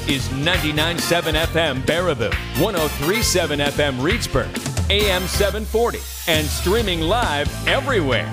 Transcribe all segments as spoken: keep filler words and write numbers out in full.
is ninety-nine point seven F M Baraboo, one oh three point seven F M Reedsburg, A M seven forty, and streaming live everywhere.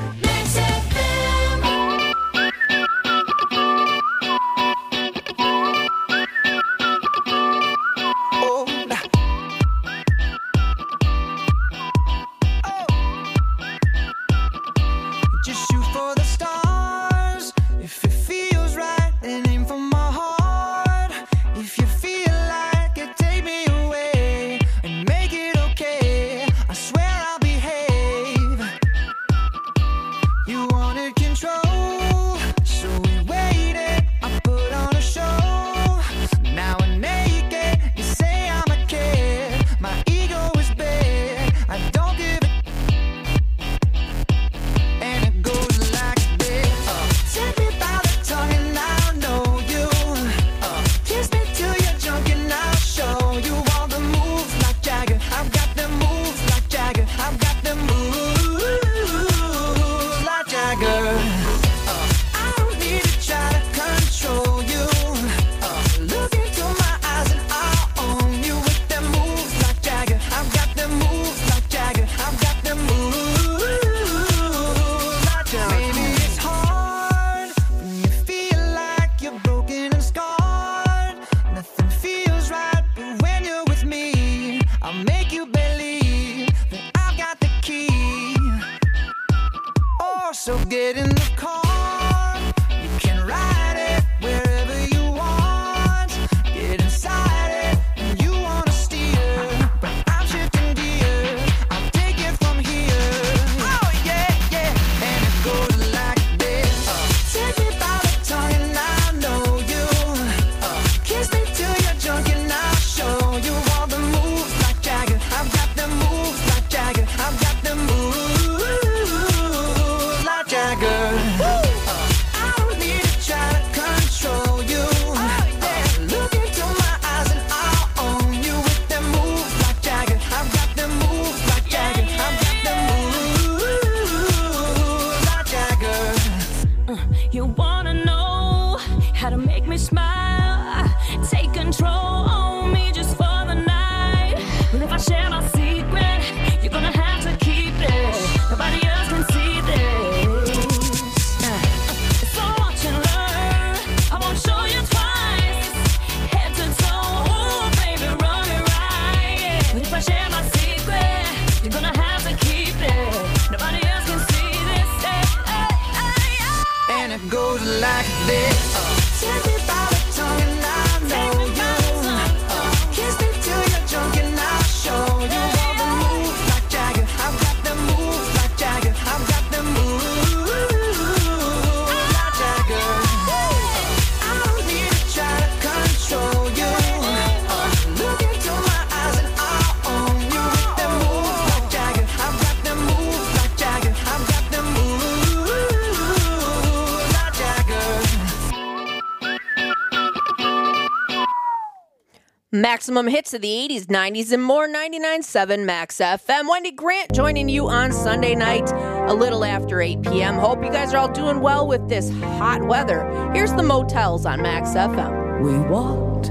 Maximum hits of the eighties, nineties, and more. ninety-nine point seven Max F M. Wendy Grant joining you on Sunday night, a little after eight p.m. Hope you guys are all doing well with this hot weather. Here's the Motels on Max F M. We walked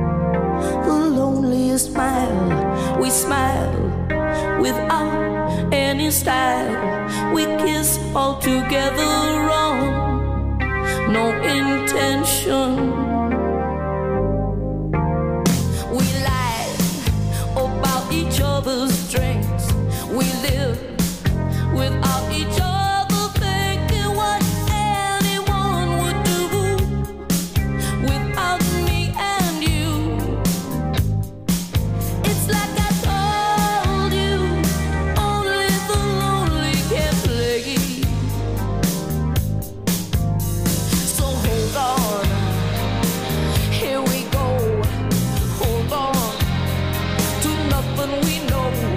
the loneliest mile. We smiled without any style. We kissed all together wrong. No intention. Each other's strengths. We live without each other thinking what anyone would do without me and you. It's like I told you, only the lonely can play. So hold on, here we go. Hold on. We know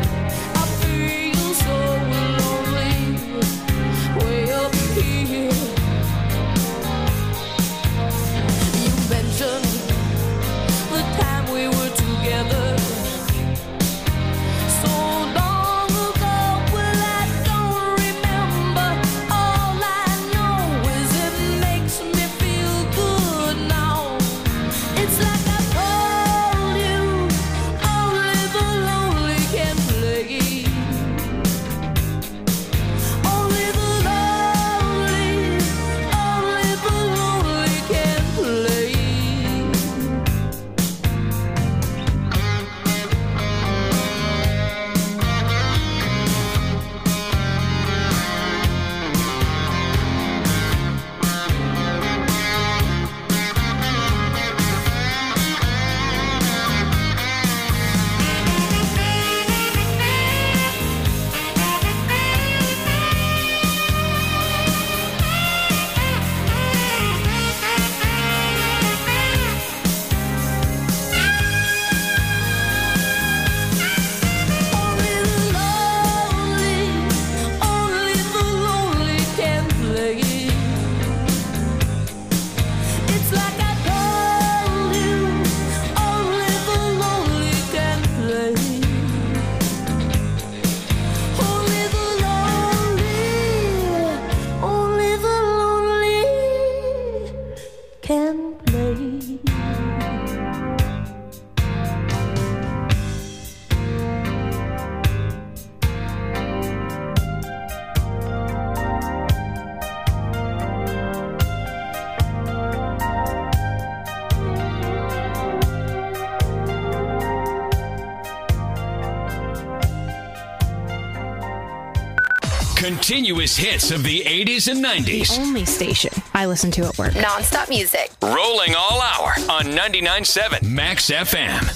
Continuous hits of the eighties and nineties. Only station I listen to at work. Non-stop music. Rolling all hour on ninety-nine point seven Max F M.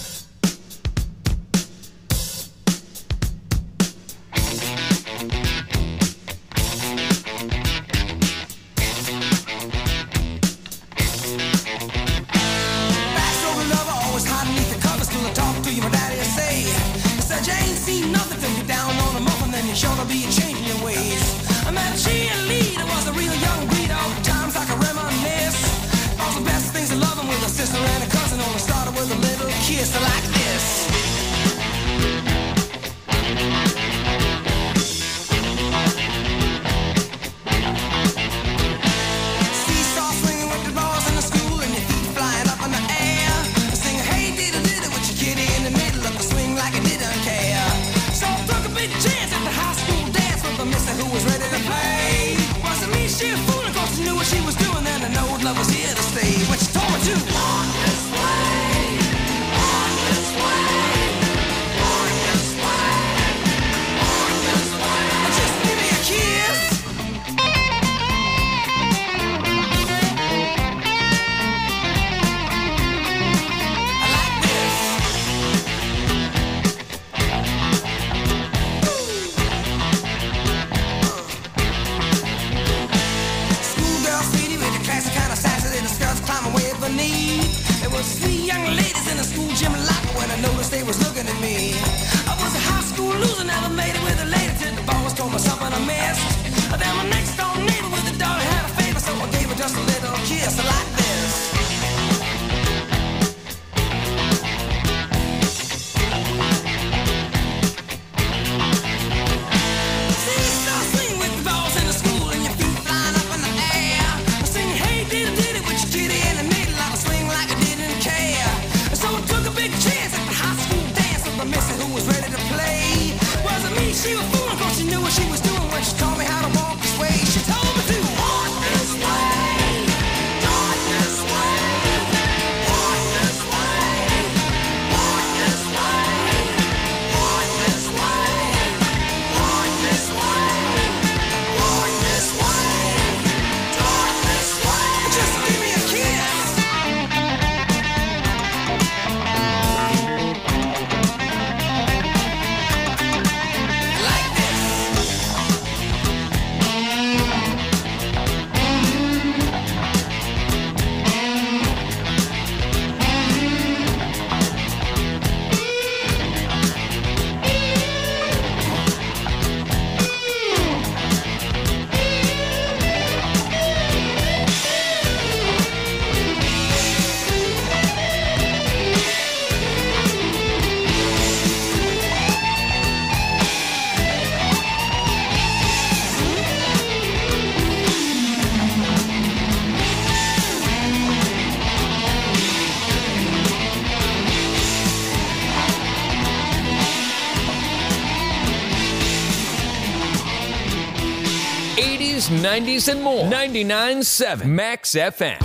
nineties and more. ninety-nine point seven Max F M.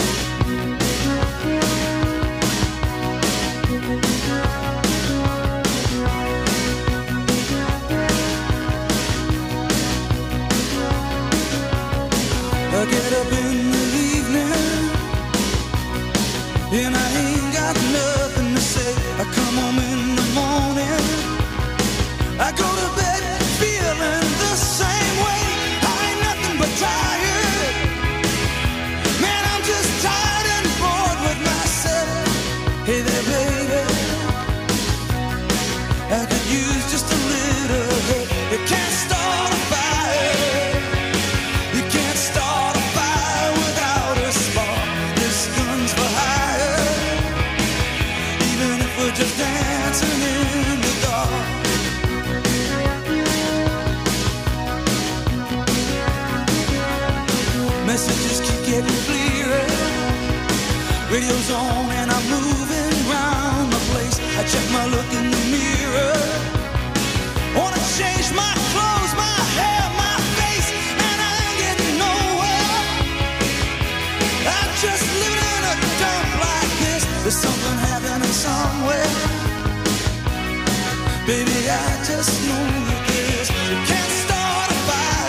I get up in the evening and I ain't got nothing to say. I come home in the morning, I go to bed feeling the same way. I ain't nothing but tired. Man, I'm just tired and bored with myself. Hey there, baby, I could use just a little help. You can't start a fire. You can't start a fire without a spark. This gun's for hire, even if we're just dancing in the dark. Messages keep getting clearer. Radio's on and I'm moving around the place. I check my look in the mirror. Wanna change my clothes, my hair, my face, and I ain't getting nowhere. I'm just living in a dump like this. There's something happening somewhere. Baby, I just know that this. You can't start a fire.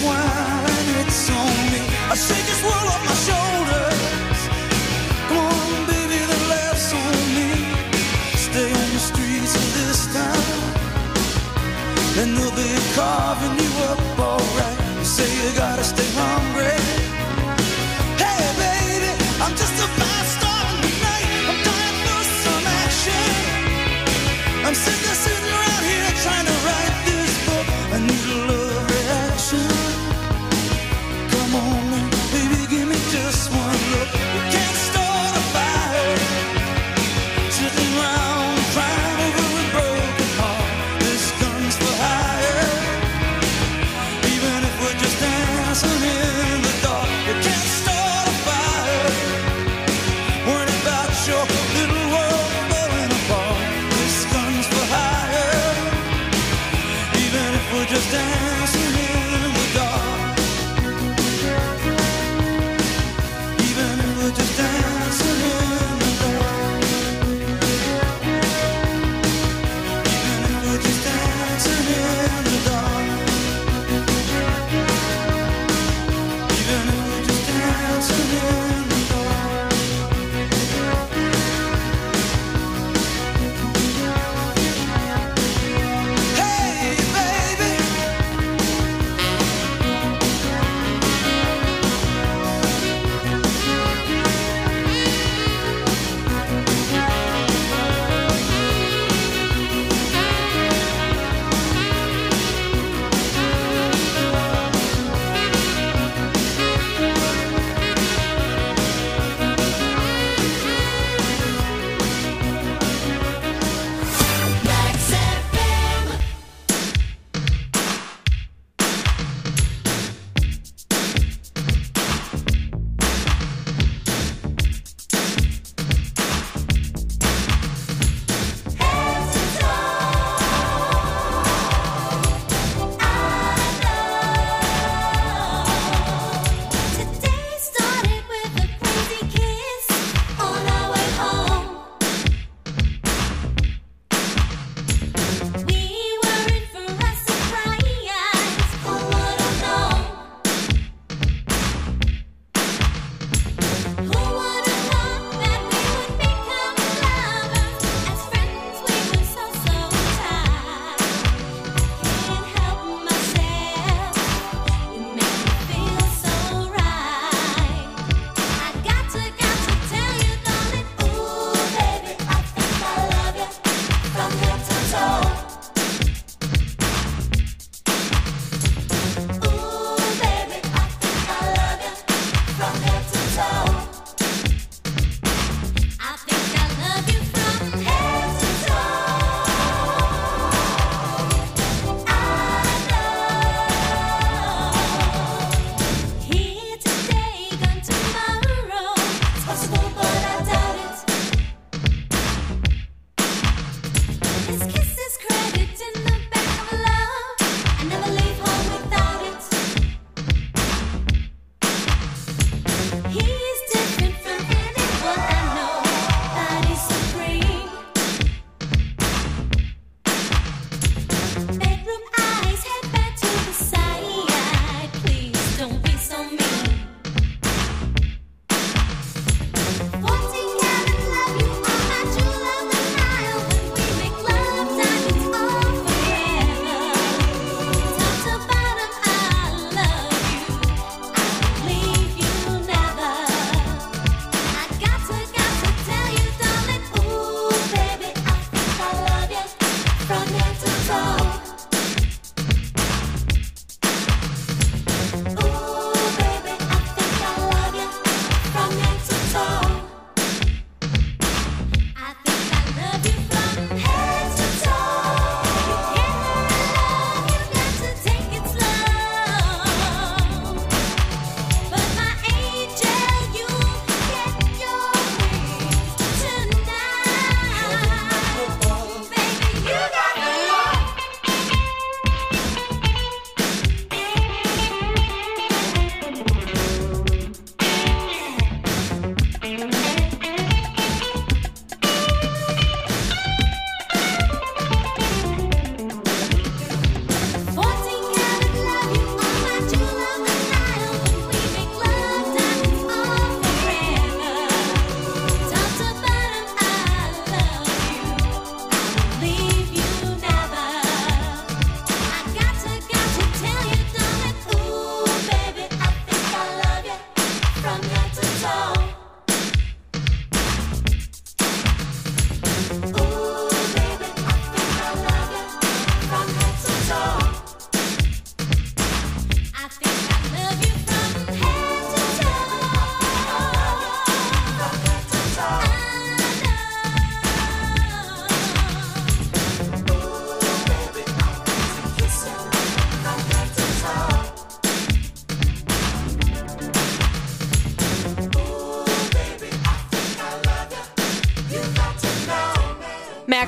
wine and it's on me. I shake this world off my shoulders. Come on, baby, the laughs on me. Stay on the streets of this town, and they'll be carving you up alright. You say you gotta stay hungry. Hey, baby, I'm just a fast star tonight. I'm dying for some action. I'm sick of sitting around here trying to write this book. I need a love reaction. Come on, man, baby, give me just one look. We can't start a fire sitting around crying over a broken heart. This gun's for hire, even if we're just dancing in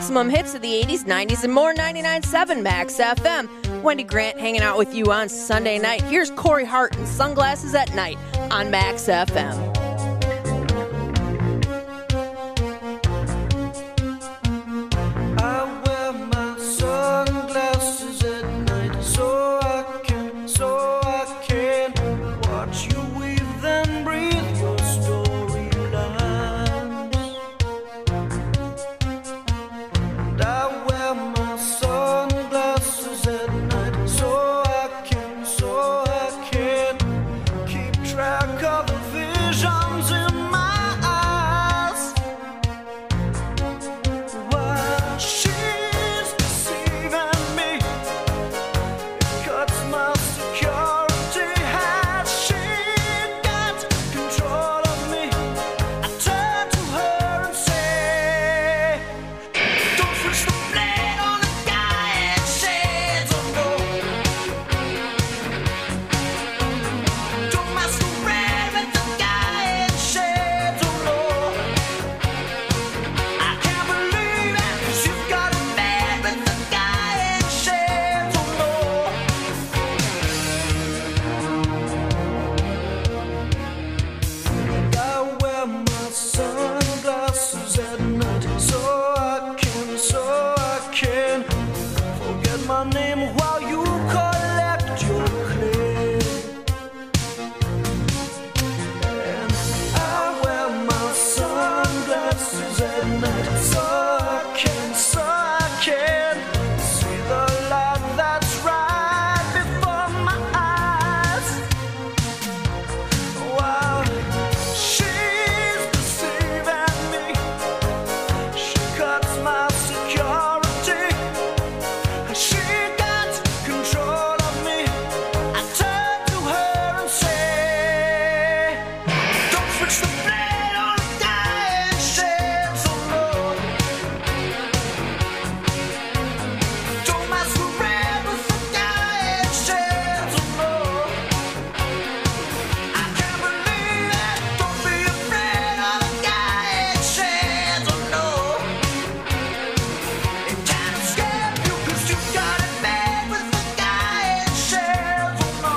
maximum hits of the eighties, nineties, and more. ninety-nine point seven Max F M. Wendy Grant hanging out with you on Sunday night. Here's Corey Hart and Sunglasses at Night on Max F M. I wear my sunglasses at night so I can, so I can watch you weave and breathe your storylines. And I wear my sunglasses at night so I can, so I can keep track of the visions in my eyes. While she's deceiving me, it cuts my security. Has she got control of me? I turn to her and say, don't switch the blade on a guy and shades, oh no. Don't masquerade with the guy and shades, oh no. I can't believe it, 'cause you've got a man with the guy and shades, oh no. I wear my sunglasses at night so I can, so I can forget my name while you collect your clay. And I wear my sunglasses at night so I can, so I can see the light that's right before my eyes. While she's deceiving me, she cuts my security. She got control of me. I turn to her and say, don't switch the blade on a guy and shades, oh no. Don't masquerade with the guy and shades, oh no. I can't believe it. Don't be afraid of the guy and shades, oh no. It can't escape you 'cause you got it made with the guy and shades, oh no.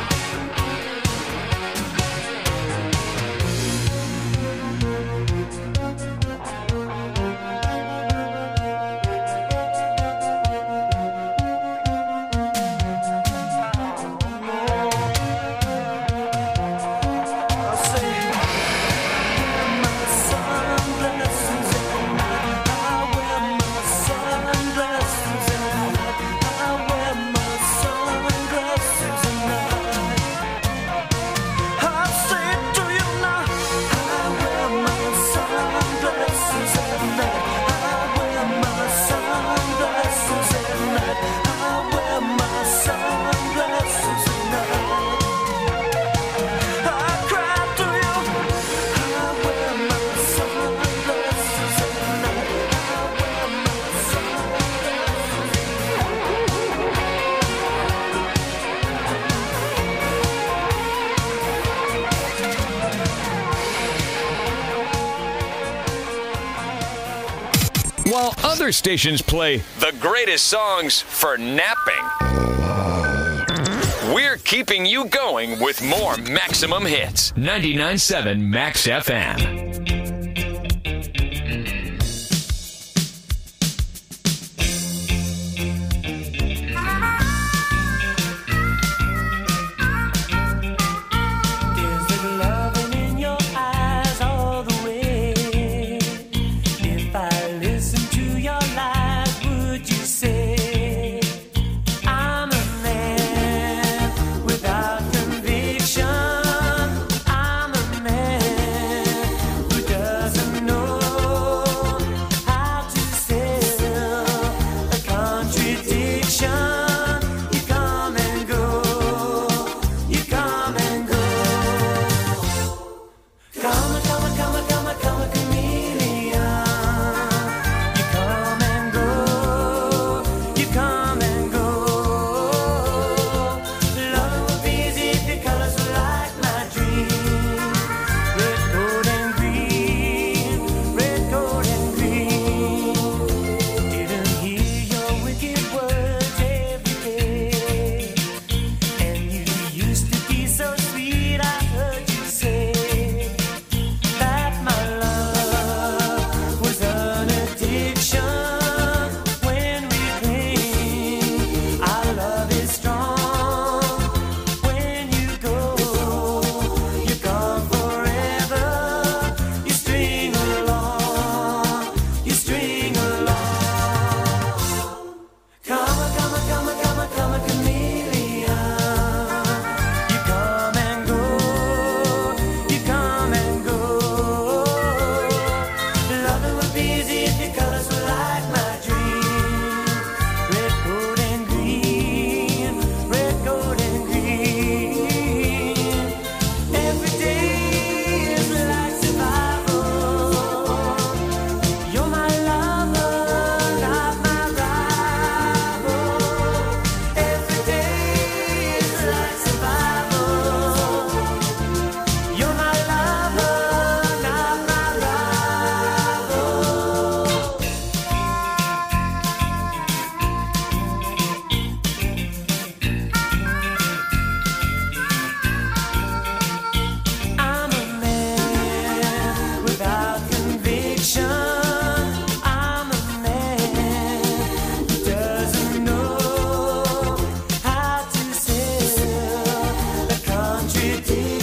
I say, my sunglasses at night. I wear my sunglasses at night. I wear my sunglasses at night. I say to you now, I wear my sunglasses at night. I wear my sunglasses at night. I wear my sunglasses at night. I cry to you. I wear my sunglasses at night. I wear my While other stations play the greatest songs for napping, we're keeping you going with more maximum hits. ninety-nine point seven Max F M. Is it loving in your eyes all the way? If I listen to your lies, would you say I'm a man without conviction? I'm a man who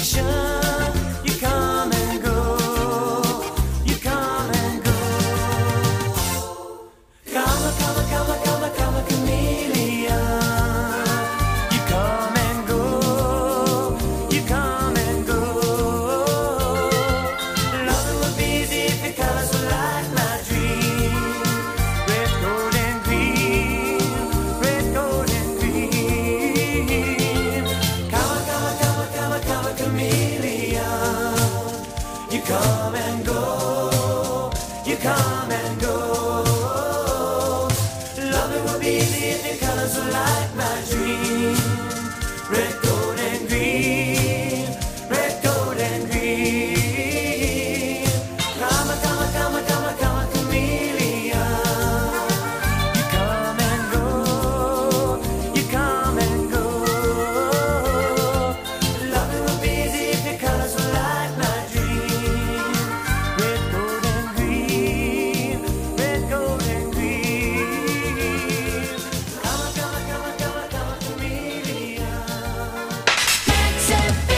station. You come and go, you come and go. Come, come, come, come, come, chameleon. You come and go, you come and go. Loving would be easy if your colors were like my dream. Red, gold, and green. Red, gold, and green. Come, come, come, come, come, chameleon. You come and go, you come and go. Loving would be easy if your colors were like my dream. Red, gold, and green. Red, gold, and green. Come, come, come, come, come, chameleon. You come and go, you come and go. Loving would be easy if your colors were like my dream. Red, gold, and green. Red, gold, and green. Come, come, come, come, come, chameleon. Max F M.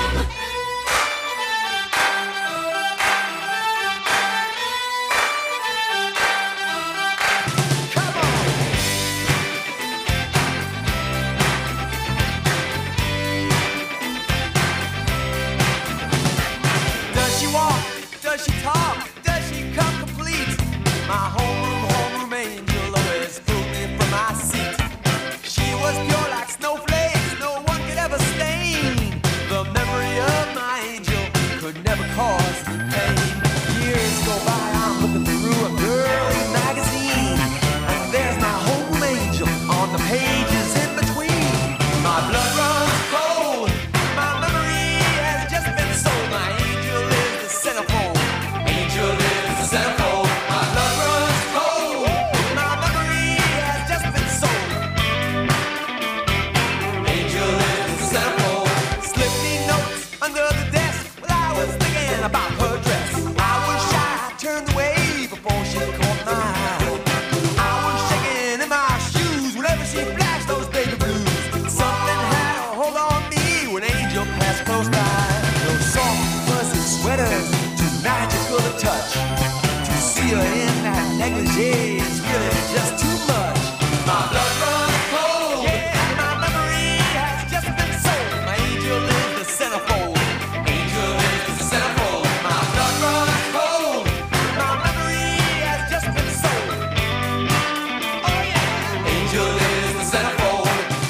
Does she walk? Does she talk? Does she come complete? My homeroom, homeroom angel always pulled me from my seat. She was pure like snowflakes, no one could ever stain. The memory of my angel could never cause me pain. Years go by, I'm looking through a girly magazine, and there's my homeroom angel on the pages in between. My blood runs cold, my memory has just been sold. My angel is the centerfold, angel is the centerfold. My blood runs cold, my memory has just been sold. Angel is the centerfold. Slipped me notes under the desk while I was thinking about her dress. I was shy, I turned away before she caught my eye. I was shaking in my shoes whenever she flashed those baby blues. Something had a hold on me when Angel passed close by. Those soft fuzzy sweaters, too magical to touch. To see her in that negligee is really just too much. My blood runs cold, yeah, my memory has just been sold. My angel is the centerfold, angel is the centerfold. My blood runs cold, my memory has just been sold. Oh yeah, angel is the centerfold.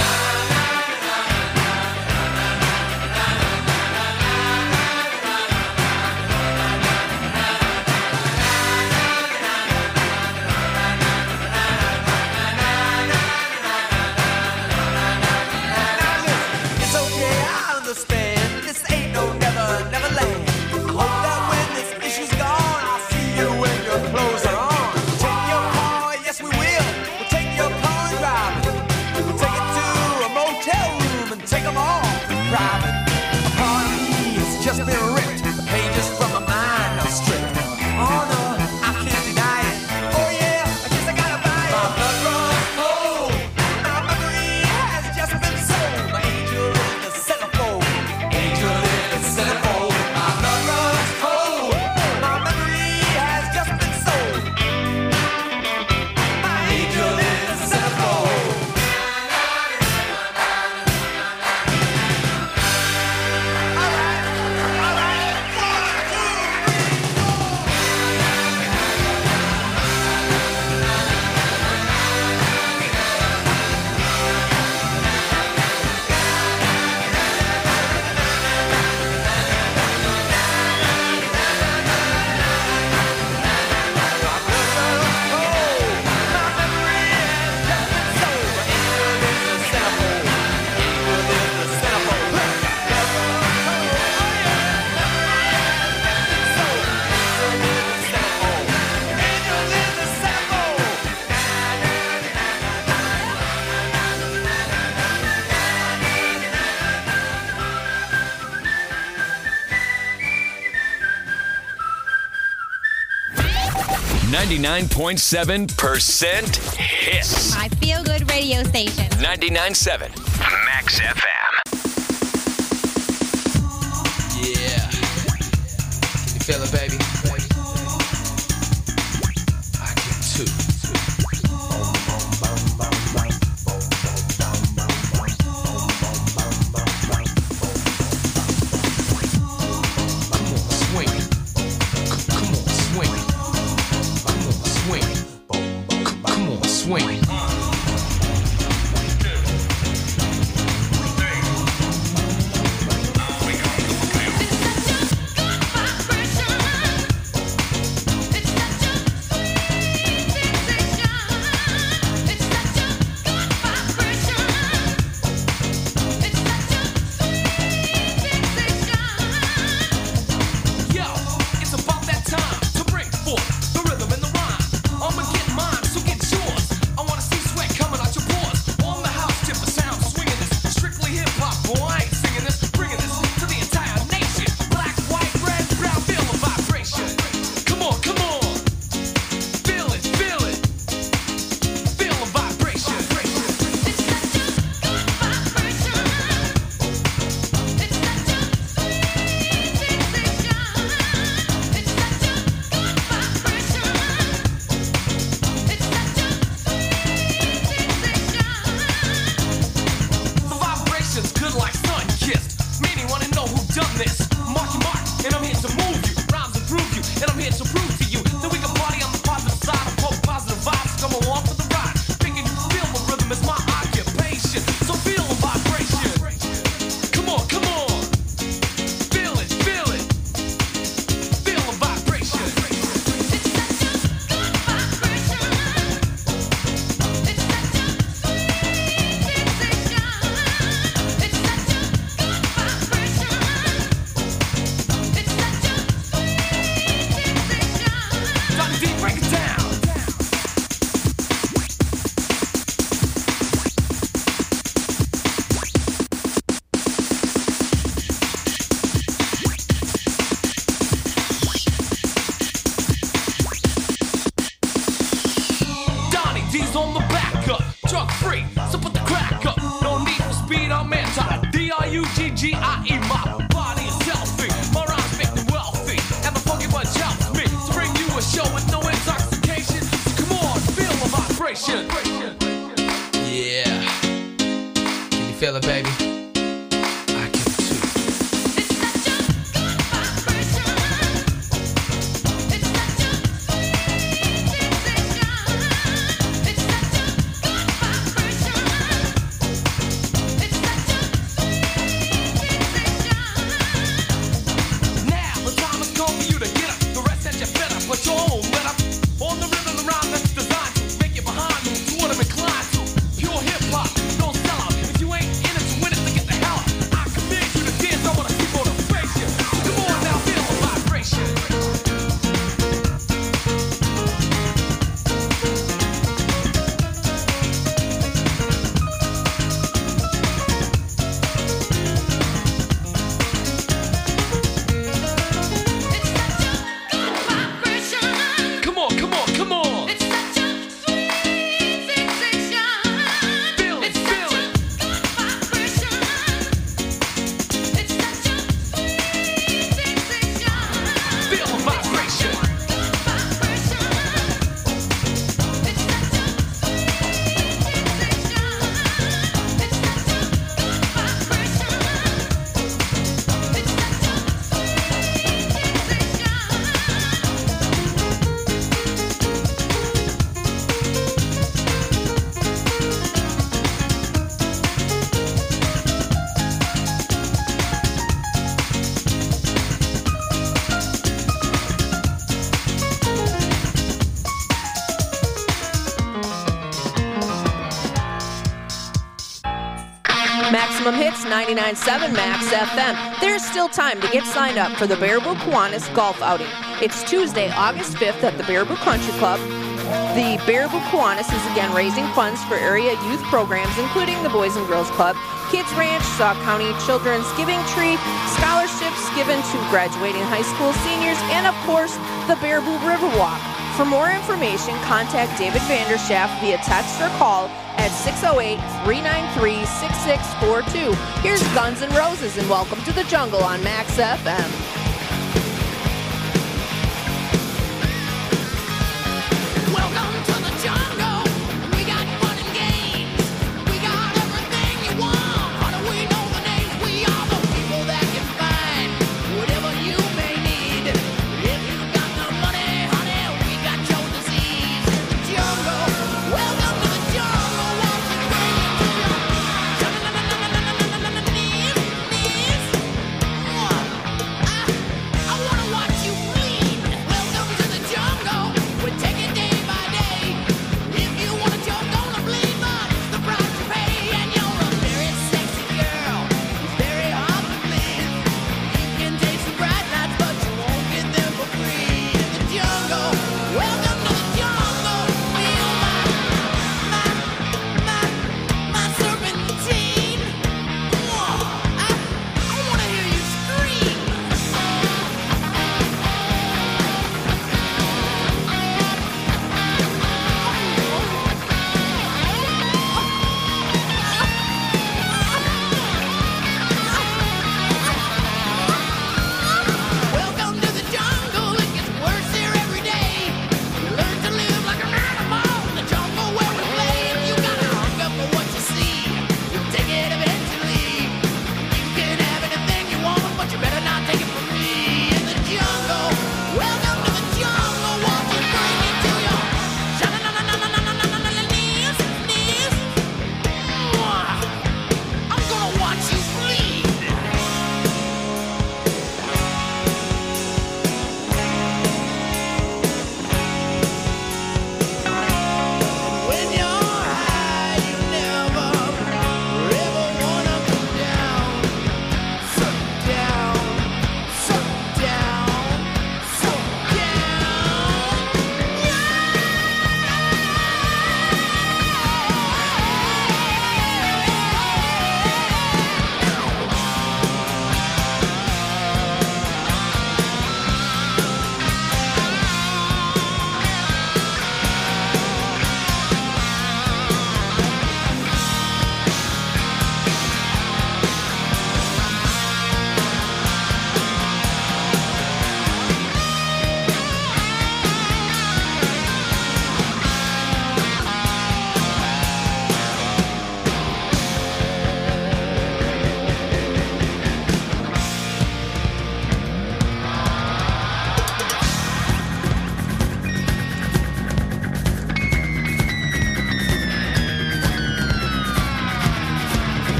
It's okay, I understand. This ain't no never, never land. I hope that when this issue's gone, I'll see you when your clothes are on. Take your car, yes we will. We'll take your car and drive it. We'll take it to a motel room and take them all private. A part of me has just been ripped. The pages from my mind are stripped. Oh no, I can't deny it. Oh yeah, I guess I gotta buy it. My blood runs cold. My memory has just been sold. My angel is the centerfold. Angel is the centerfold. My blood runs cold. My memory has just been sold. My angel is the centerfold. All right, all right. One, two, three, four. ninety-nine point seven percent hits. My feel good radio station. ninety-nine point seven Max F M. feel it, baby? I can too. Swing. Maximum Hits ninety-nine point seven Max F M. There's still time to get signed up for the Baraboo Kiwanis Golf Outing. It's Tuesday, August fifth at the Baraboo Country Club. The Baraboo Kiwanis is again raising funds for area youth programs, including the Boys and Girls Club, Kids Ranch, Sauk County Children's Giving Tree, scholarships given to graduating high school seniors, and of course, the Baraboo Riverwalk. For more information, contact David Vanderschaft via text or call at six oh eight, three nine three, six six four two. Here's Guns N' Roses and Welcome to the Jungle on Max F M.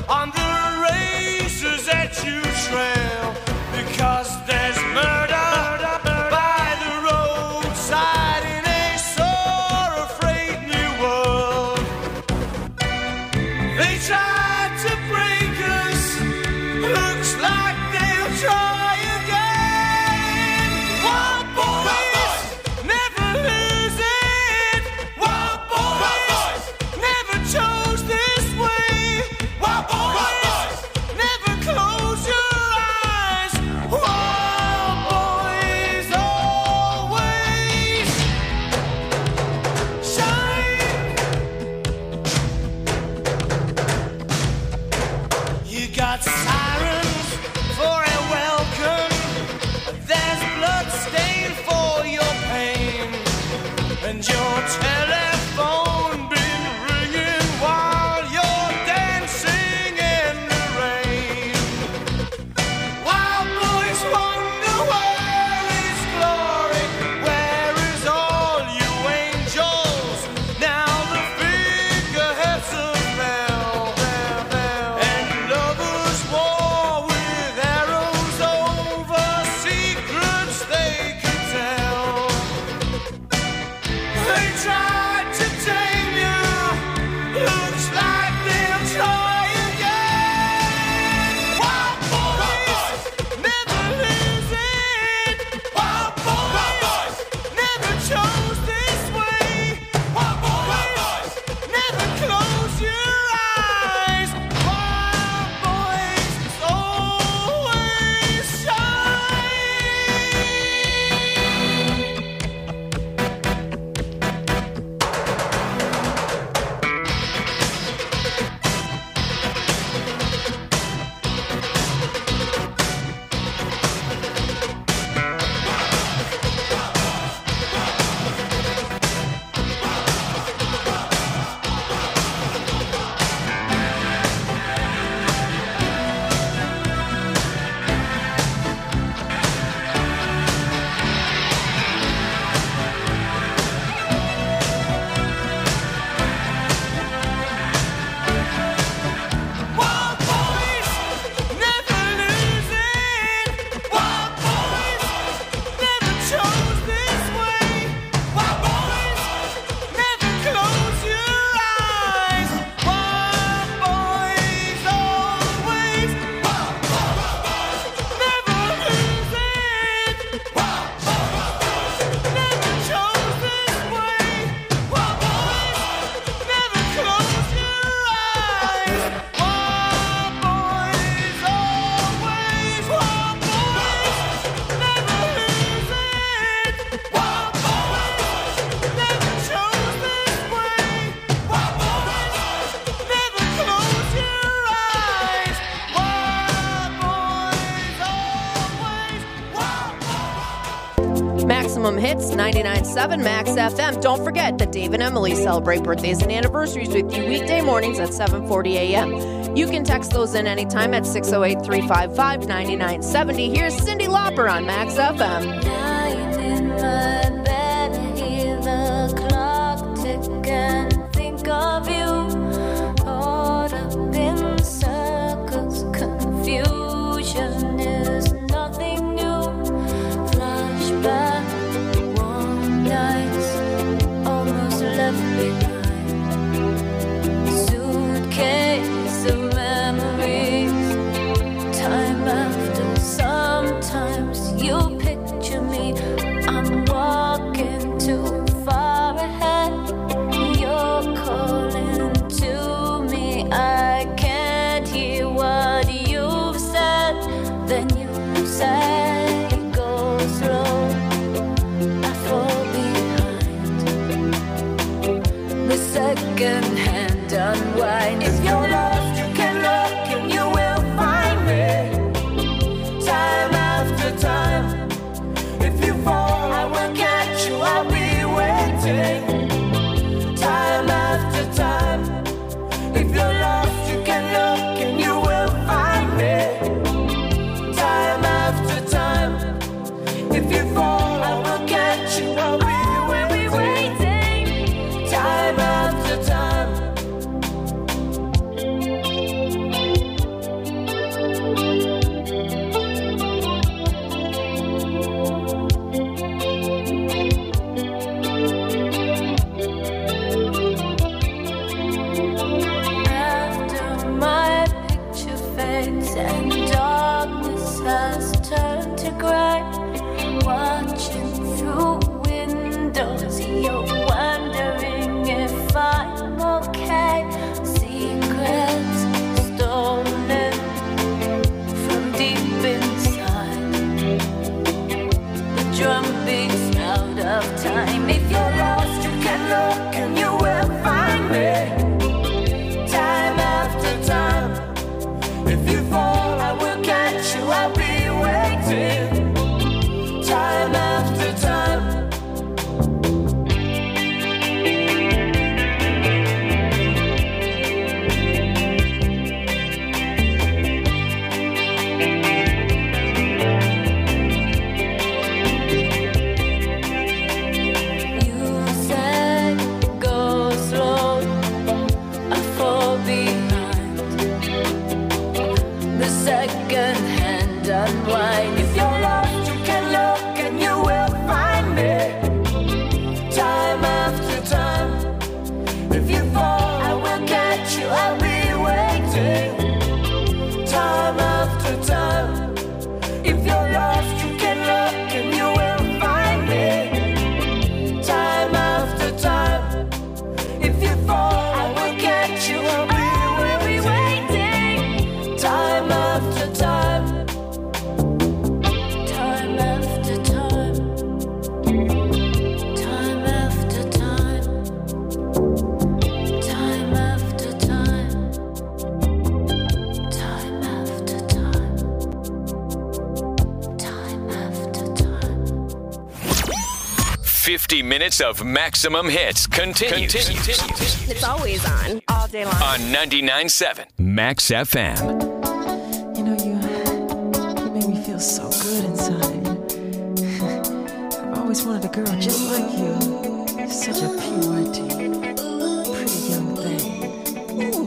on the razors that you trail, because there's murder by the roadside in a sore afraid new world. They tried to break us, looks like they'll try again. Wild boys never lose it. Wild boys never chose this way. Wild boys never close your eyes. Wild boys always shine. You got sirens for a welcome. There's blood stain for your pain, and your telephone been ringing while you're dancing in the rain. Wild boys wonder where is glory, where is all you angels? Now the figureheads have fell, and lovers war with arrows over secrets they could tell. They tried to tame you, looks like they'll try again. Wild boys never lose it. Wild boys never chose this way. Wild boys never close your eyes. Wild boys always shine. Wild boys never lose it. Wild boys never chose this way. Wild boys never close your eyes. Wild boys always. Wild boys never lose it. Wild boys never chose this way. Wild boys never close your eyes. Wild boys always. Wild boys never lose it. Wild boys never chose this way. Wild boys never close your eyes. Wild boys always. Wild boys. Maximum Hits, ninety-nine point seven Max F M. Don't forget that Dave and Emily celebrate birthdays and anniversaries with you weekday mornings at seven forty a.m. You can text those in anytime at six oh eight, three five five, nine nine seven oh. Here's Cyndi Lauper on Max F M. Lying in my bed, I hear the clock tick and think of you. Caught up in circles, confusion is nothing new. Flashback, warm nights, almost left behind. Suitcase of memories, time after. Sometimes you picture me, I'm walking too far ahead. You're calling to me, I can't hear what you've said. Then you say, go slow, I fall behind. The second hand unwind. If you're lost, you can look and you will find me. Time after time. If you fall, I will catch you, I'll be waiting. Time after time. If you're lost, you can look and you will find me. Time after time. If you fall, I will catch you, I'll be waiting. Time after time. and darkness has turned to gray. Watching through windows, you're wondering if I'm okay. Secrets stolen from deep inside. The drum beats out of time. If you're lost, you can look and you will find me. Time after time. If you fall, I will catch you. I'll be waiting. Time after time. You said go slow, I fall behind. The second hand unwind. If you're lost, you can look and you will find me. Time after time. If you fall, I will catch you. I'll be waiting. Time after time. If you're lost, you can look and you will find me. Time after time. If you fall, I will catch you. I'll be, will be waiting. Time after time. Time after time. Time after time. Time after time. Time after time. Time after time. fifty minutes of maximum hits continues, It's always on, all day long. on ninety-nine point seven Max F M. You know, you, you make me feel so good inside. I've always wanted a girl just like you. You're such a purity, pretty young thing. Ooh.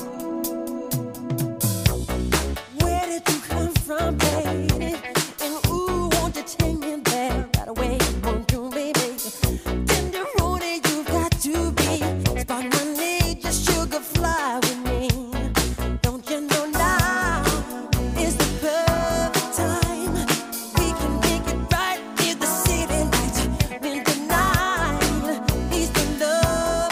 Where did you come from, baby? And ooh, won't you take me there right away? Won't you, baby? Tenderoni, you've got to be. Spark my need, just sugar fly with me. Don't you know now is the perfect time? We can make it right. Hear the city lights in the night. He's the love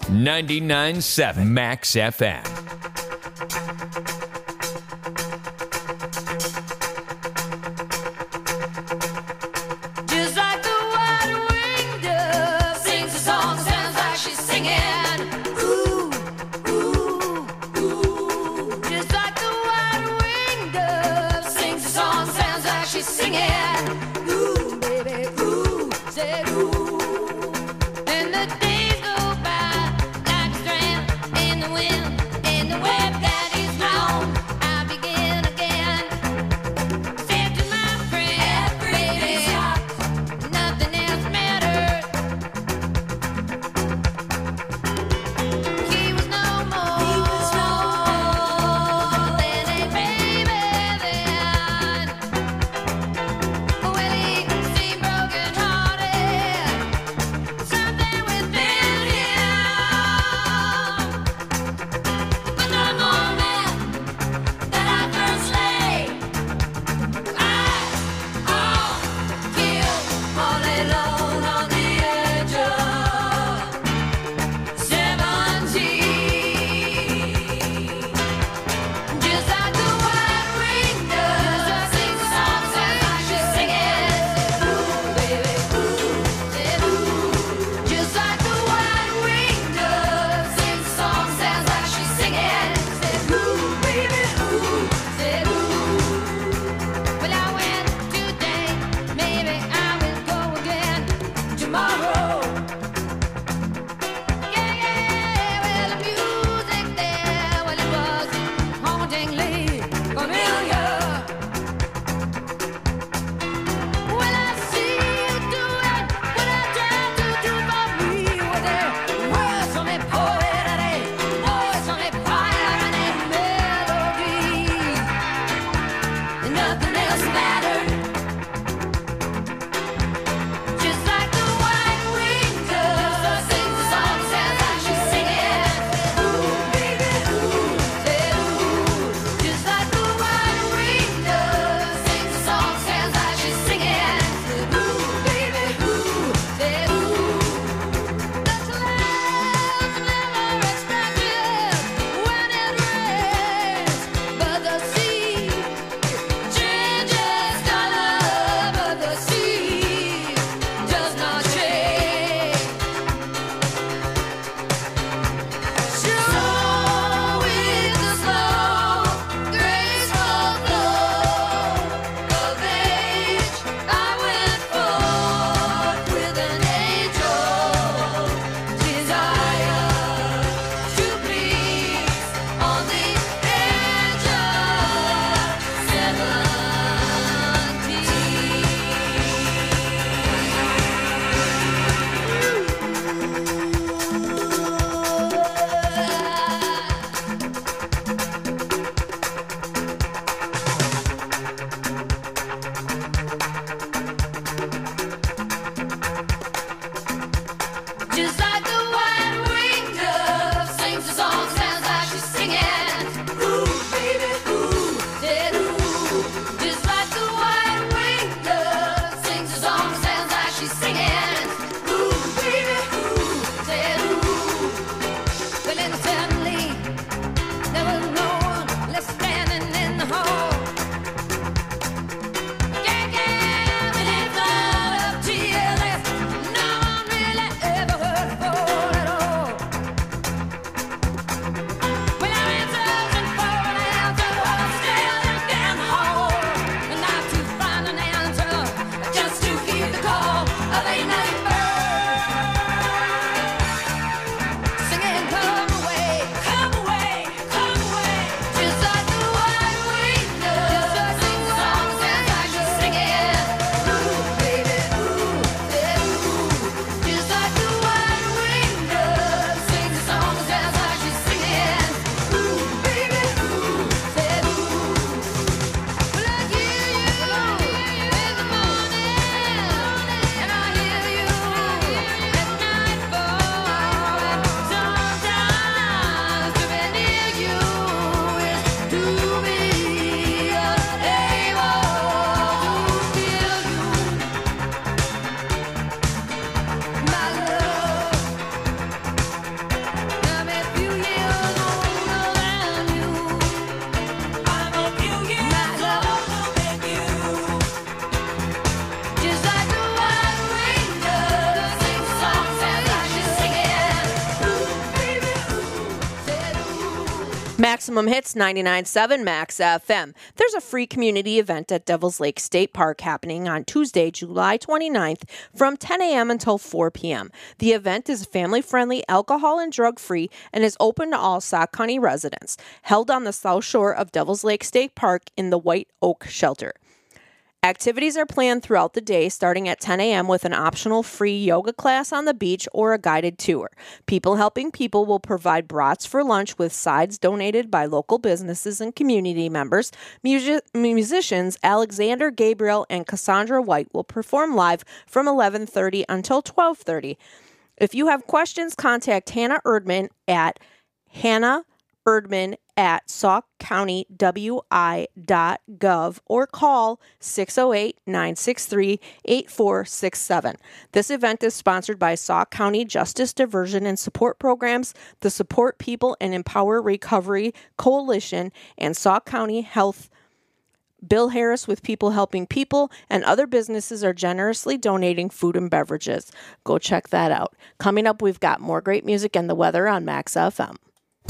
ninety-nine point seven Max F M. Just like the white-winged dove sings a song, sounds like she's singing. Ooh, ooh, ooh. Just like the white-winged dove sings a song, sounds like she's singing. Ooh, baby, ooh, say ooh. And the days go by like a strand in the wind, in the web that is blown. I begin again. Said to my friend, baby, nothing else matters. He was no more, he was no more than a baby then. Maximum Hits ninety-nine point seven Max F M. There's a free community event at Devil's Lake State Park happening on Tuesday, July twenty-ninth from ten a.m. until four p.m. The event is family-friendly, alcohol and drug-free, and is open to all Sauk County residents. Held on the south shore of Devil's Lake State Park in the White Oak Shelter. Activities are planned throughout the day starting at ten a.m. with an optional free yoga class on the beach or a guided tour. People Helping People will provide brats for lunch with sides donated by local businesses and community members. Musi- musicians Alexander Gabriel and Cassandra White will perform live from eleven thirty until twelve thirty. If you have questions, contact Hannah Erdman at Hannah Erdman at sauk county w i dot gov or call six oh eight, nine six three, eight four six seven. This event is sponsored by Sauk County Justice Diversion and Support Programs, the Support People and Empower Recovery Coalition, and Sauk County Health. Bill Harris with People Helping People, and other businesses are generously donating food and beverages. Go check that out. Coming up, we've got more great music and the weather on Max F M.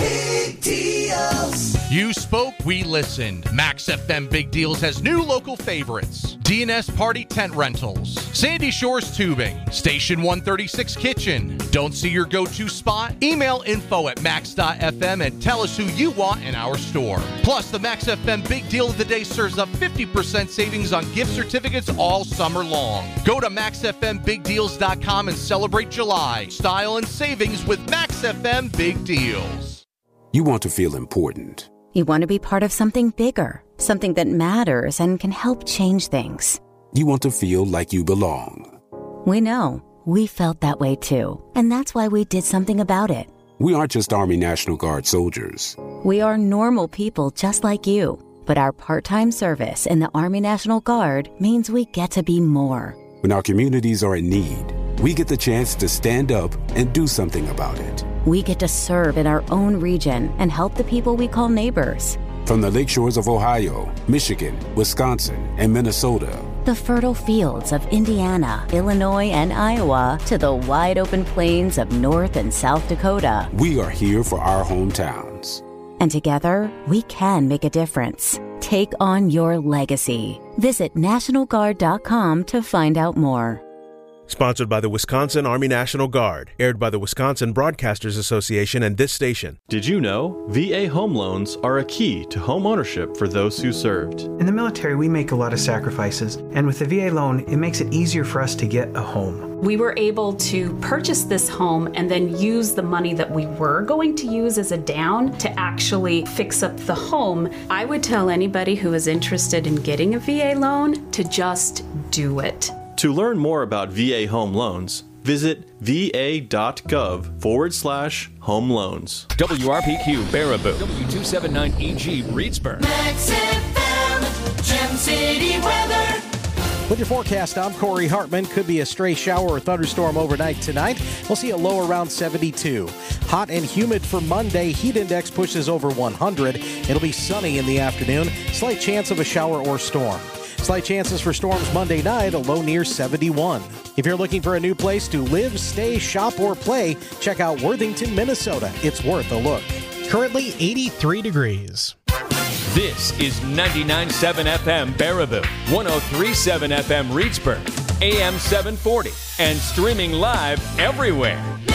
Big deals. You spoke, we listened. Max F M Big Deals has new local favorites. D and S Party Tent Rentals, Sandy Shores Tubing, Station one thirty-six Kitchen. Don't see your go-to spot? Email info at max dot f m and tell us who you want in our store. Plus, the Max F M Big Deal of the Day serves up fifty percent savings on gift certificates all summer long. Go to max f m big deals dot com and celebrate July. Style and savings with Max F M Big Deals. You want to feel important. You want to be part of something bigger, something that matters and can help change things. You want to feel like you belong. We know. We felt that way too. And that's why we did something about it. We aren't just Army National Guard soldiers. We are normal people just like you. But our part-time service in the Army National Guard means we get to be more. When our communities are in need, we get the chance to stand up and do something about it. We get to serve in our own region and help the people we call neighbors. From the lake shores of Ohio, Michigan, Wisconsin, and Minnesota, the fertile fields of Indiana, Illinois, and Iowa, to the wide open plains of North and South Dakota, we are here for our hometowns. And together, we can make a difference. Take on your legacy. Visit national guard dot com to find out more. Sponsored by the Wisconsin Army National Guard. Aired by the Wisconsin Broadcasters Association and this station. Did you know V A home loans are a key to home ownership for those who served? In the military, we make a lot of sacrifices, and with the V A loan, it makes it easier for us to get a home. We were able to purchase this home and then use the money that we were going to use as a down to actually fix up the home. I would tell anybody who is interested in getting a V A loan to just do it. To learn more about V A home loans, visit va.gov forward slash home loans. W R P Q Baraboo, W two seventy-nine E G Reedsburg. Max F M, Gem City weather. With your forecast, I'm Corey Hartman. Could be a stray shower or thunderstorm overnight tonight. We'll see a low around seventy-two. Hot and humid for Monday. Heat index pushes over one hundred. It'll be sunny in the afternoon. Slight chance of a shower or storm. Slight chances for storms Monday night, a low near seventy-one. If you're looking for a new place to live, stay, shop, or play, check out Worthington, Minnesota. It's worth a look. Currently eighty-three degrees. This is ninety-nine point seven F M Baraboo, one oh three point seven F M Reedsburg, A M seven forty, and streaming live everywhere.